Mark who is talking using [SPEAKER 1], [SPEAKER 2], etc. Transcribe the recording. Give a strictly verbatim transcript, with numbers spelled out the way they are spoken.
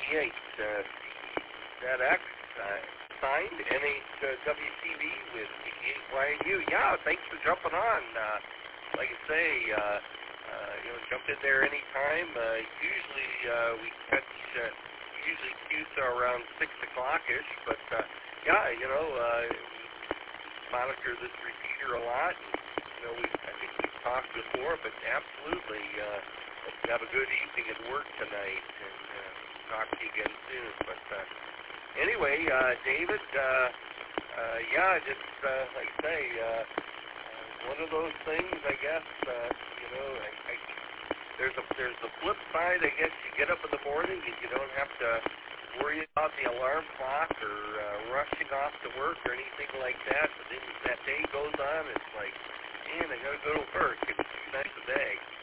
[SPEAKER 1] eighty-eight uh, C Z X, uh, signed N H W C V with eighty-eight Y N U. Yeah, thanks for jumping on. Uh, like I say, uh, uh, you know, jump in there anytime. Uh, usually uh, we catch, uh, usually cue around six o'clock-ish, but uh, yeah, you know, uh, monitor this repeater a lot. You know, we I think we've talked before, but absolutely, uh, hope you have a good evening at work tonight, and uh, talk to you again soon. But uh, anyway, uh, David, uh, uh, yeah, just uh, like I say, uh, uh, one of those things, I guess. Uh, you know, I, I, there's a there's the flip side. I guess you get up in the morning and you don't have to worry about the alarm clock or uh, rushing off to work or anything like that. But then that day goes on, it's like, man, I gotta go to work. It's too nice a day.